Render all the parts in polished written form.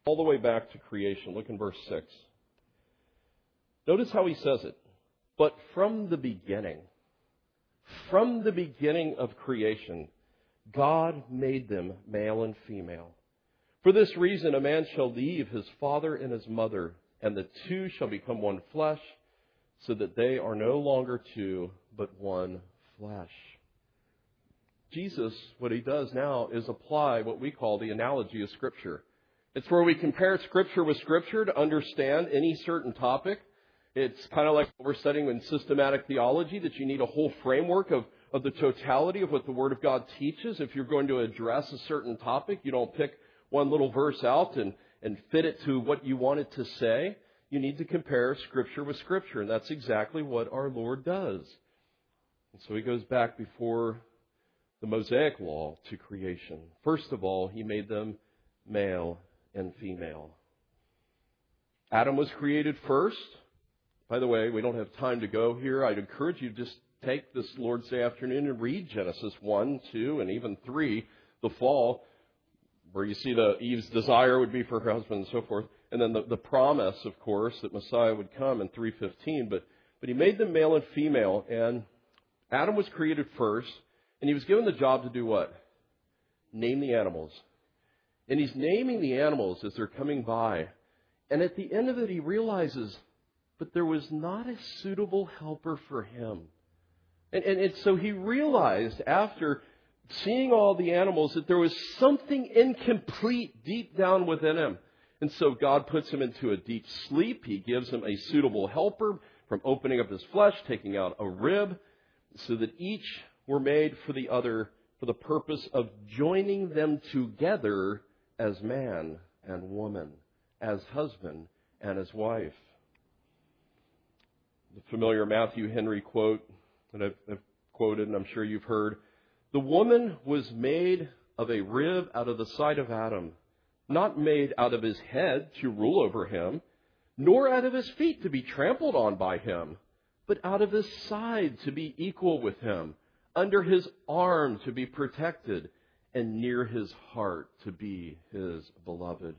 all the way back to creation. Look in verse 6. Notice how he says it. But from the beginning of creation, God made them male and female. For this reason, a man shall leave his father and his mother, and the two shall become one flesh, so that they are no longer two, but one flesh. Jesus, what he does now is apply what we call the analogy of Scripture. It's where we compare Scripture with Scripture to understand any certain topic. It's kind of like what we're studying in systematic theology, that you need a whole framework of the totality of what the Word of God teaches. If you're going to address a certain topic, you don't pick one little verse out and fit it to what you want it to say. You need to compare Scripture with Scripture, and that's exactly what our Lord does. And so he goes back before the Mosaic law to creation. First of all, he made them male and female. Adam was created first. By the way, we don't have time to go here. I'd encourage you to just take this Lord's Day afternoon and read Genesis 1, 2, and even 3, the fall, where you see Eve's desire would be for her husband and so forth. And then the promise, of course, that Messiah would come in 3:15. But he made them male and female. And Adam was created first. And he was given the job to do what? Name the animals. And he's naming the animals as they're coming by. And at the end of it, he realizes, but there was not a suitable helper for him. And so he realized after seeing all the animals that there was something incomplete deep down within him. And so God puts him into a deep sleep. He gives him a suitable helper from opening up his flesh, taking out a rib, so that each were made for the other for the purpose of joining them together as man and woman, as husband and as wife. The familiar Matthew Henry quote that I've quoted, and I'm sure you've heard, "The woman was made of a rib out of the side of Adam, not made out of his head to rule over him, nor out of his feet to be trampled on by him, but out of his side to be equal with him, under his arm to be protected, and near his heart to be his beloved."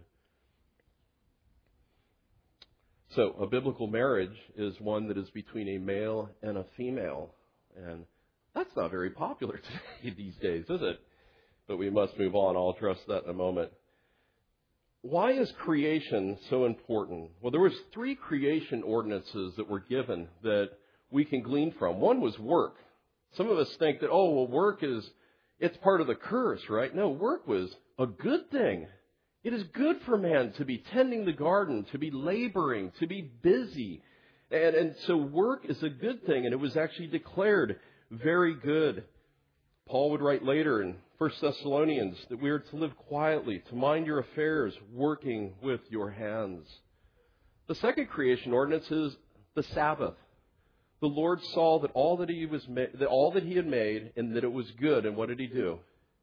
So, a biblical marriage is one that is between a male and a female. And that's not very popular today these days, is it? But we must move on. I'll address that in a moment. Why is creation so important? Well, there was 3 creation ordinances that were given that we can glean from. One was work. Some of us think that, work it's part of the curse, right? No, work was a good thing. It is good for man to be tending the garden, to be laboring, to be busy. And so work is a good thing, and it was actually declared very good. Paul would write later in 1 Thessalonians that we are to live quietly, to mind your affairs, working with your hands. The second creation ordinance is the Sabbath. The Lord saw that all that he had made, and that it was good. And what did he do?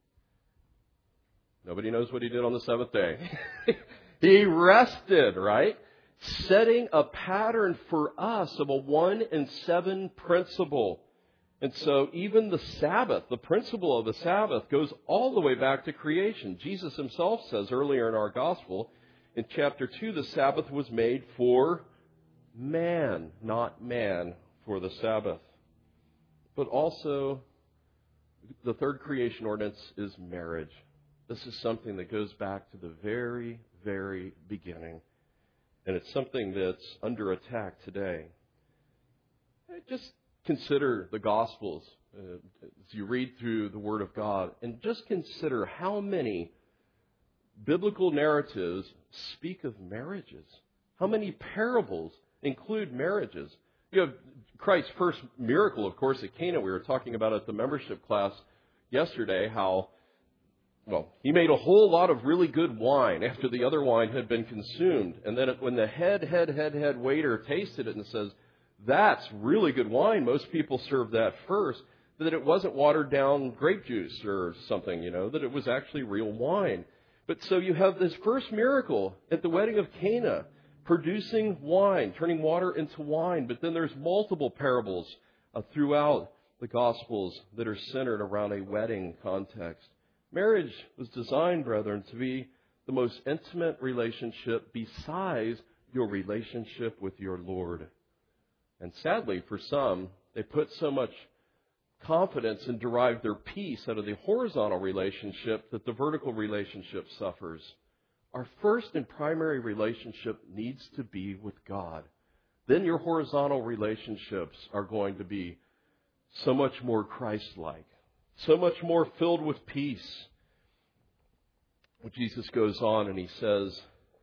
Nobody knows what he did on the seventh day. He rested, right? Setting a pattern for us of a 1 and 7 principle. And so even the Sabbath, the principle of the Sabbath, goes all the way back to creation. Jesus himself says earlier in our gospel, in chapter 2, the Sabbath was made for man, not man for the Sabbath. But also, the third creation ordinance is marriage. This is something that goes back to the very, very beginning. And it's something that's under attack today. Just consider the Gospels as you read through the Word of God, and just consider how many biblical narratives speak of marriages. How many parables include marriages. You have Christ's first miracle, of course, at Cana. We were talking about at the membership class yesterday how, he made a whole lot of really good wine after the other wine had been consumed. And then when the head waiter tasted it and says, "That's really good wine," most people serve that first, that it wasn't watered down grape juice or something, that it was actually real wine. But so you have this first miracle at the wedding of Cana, producing wine, turning water into wine. But then there's multiple parables throughout the Gospels that are centered around a wedding context. Marriage was designed, brethren, to be the most intimate relationship besides your relationship with your Lord. And sadly, for some, they put so much confidence and derive their peace out of the horizontal relationship that the vertical relationship suffers. Our first and primary relationship needs to be with God. Then your horizontal relationships are going to be so much more Christ-like, so much more filled with peace. Jesus goes on and he says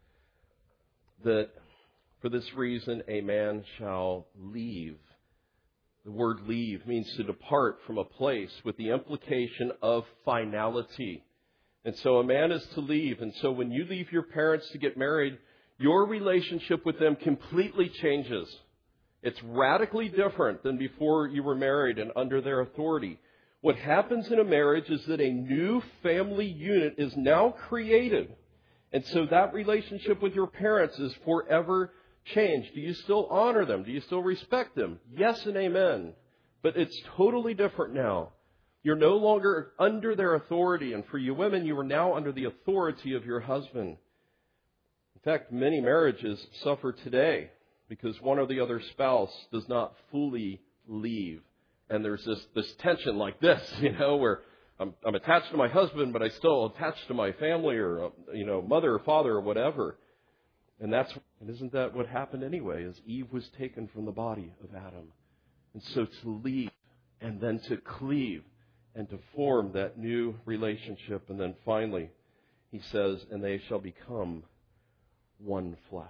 that for this reason a man shall leave. The word leave means to depart from a place with the implication of finality. And so a man is to leave. And so when you leave your parents to get married, your relationship with them completely changes. It's radically different than before you were married and under their authority. What happens in a marriage is that a new family unit is now created. And so that relationship with your parents is forever changed. Do you still honor them? Do you still respect them? Yes and amen. But it's totally different now. You're no longer under their authority. And for you women, you are now under the authority of your husband. In fact, many marriages suffer today because one or the other spouse does not fully leave. And there's this tension like this, where I'm attached to my husband, but I still attached to my family or, mother or father or whatever. And isn't that what happened anyway, as Eve was taken from the body of Adam? And so to leave and then to cleave and to form that new relationship. And then finally, he says, and they shall become one flesh.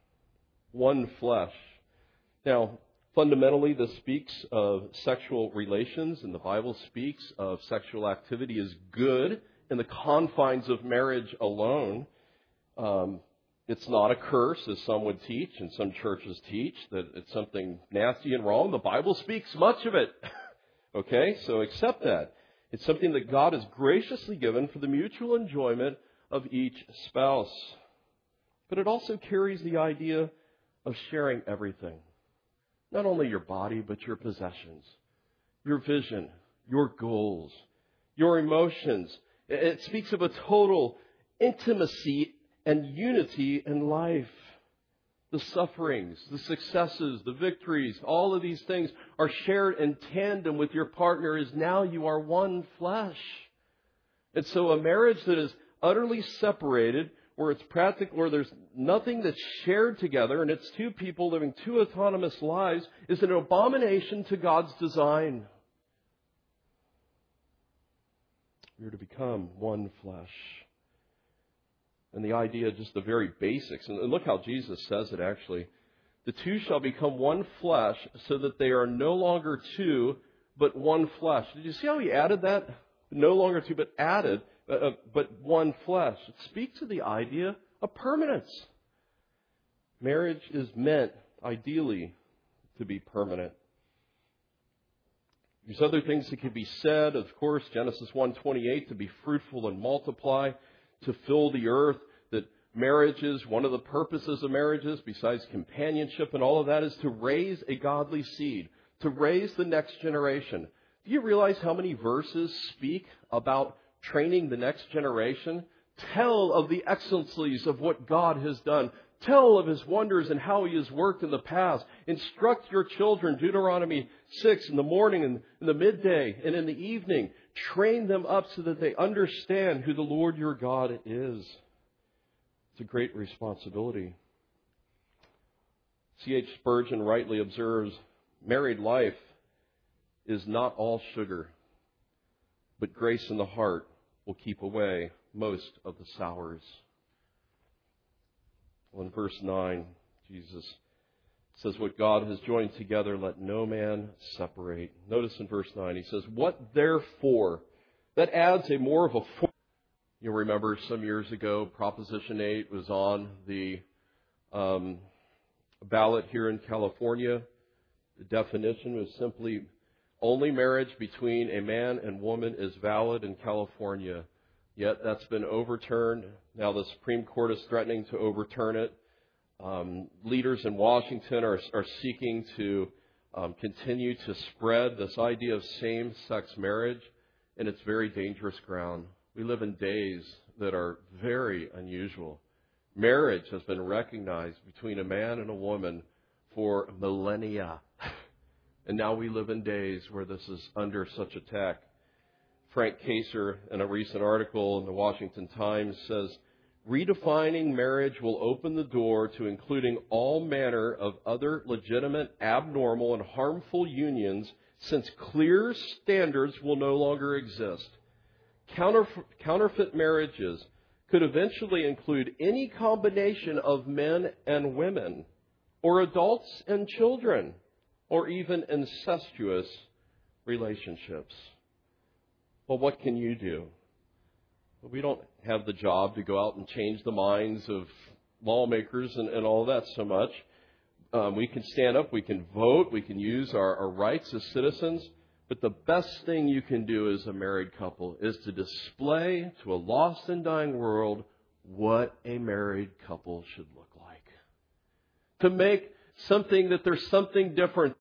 One flesh. Now, fundamentally, this speaks of sexual relations, and the Bible speaks of sexual activity as good in the confines of marriage alone. It's not a curse, as some would teach, and some churches teach, that it's something nasty and wrong. The Bible speaks much of it. Okay, so accept that. It's something that God has graciously given for the mutual enjoyment of each spouse. But it also carries the idea of sharing everything. Not only your body, but your possessions, your vision, your goals, your emotions. It speaks of a total intimacy and unity in life. The sufferings, the successes, the victories, all of these things are shared in tandem with your partner as now you are one flesh. And so a marriage that is utterly separated, where it's practical, where there's nothing that's shared together, and it's two people living two autonomous lives, is an abomination to God's design. You're to become one flesh. And the idea, just the very basics, and look how Jesus says it actually. The two shall become one flesh so that they are no longer two, but one flesh. Did you see how he added that? No longer two, but added. But one flesh. It speaks of the idea of permanence. Marriage is meant, ideally, to be permanent. There's other things that could be said. Of course, Genesis 1:28, to be fruitful and multiply, to fill the earth. That marriages, one of the purposes of marriages, besides companionship and all of that, is to raise a godly seed, to raise the next generation. Do you realize how many verses speak about training the next generation? Tell of the excellencies of what God has done. Tell of His wonders and how He has worked in the past. Instruct your children, Deuteronomy 6, in the morning and in the midday and in the evening. Train them up so that they understand who the Lord your God is. It's a great responsibility. C.H. Spurgeon rightly observes, married life is not all sugar, but grace in the heart will keep away most of the sours. Well, in verse 9, Jesus says, what God has joined together, let no man separate. Notice in verse 9, he says, what therefore? That adds a more of a form. You'll remember some years ago, Proposition 8 was on the ballot here in California. The definition was simply, only marriage between a man and woman is valid in California. Yet that's been overturned. Now the Supreme Court is threatening to overturn it. Leaders in Washington are seeking to continue to spread this idea of same-sex marriage, and it's very dangerous ground. We live in days that are very unusual. Marriage has been recognized between a man and a woman for millennia. And now we live in days where this is under such attack. Frank Kaser, in a recent article in the Washington Times, says, redefining marriage will open the door to including all manner of other legitimate, abnormal, and harmful unions, since clear standards will no longer exist. Counterfeit marriages could eventually include any combination of men and women, or adults and children, or even incestuous relationships. Well, what can you do? Well, we don't have the job to go out and change the minds of lawmakers and all that so much. We can stand up, we can vote, we can use our rights as citizens. But the best thing you can do as a married couple is to display to a lost and dying world what a married couple should look like. To make something that there's something different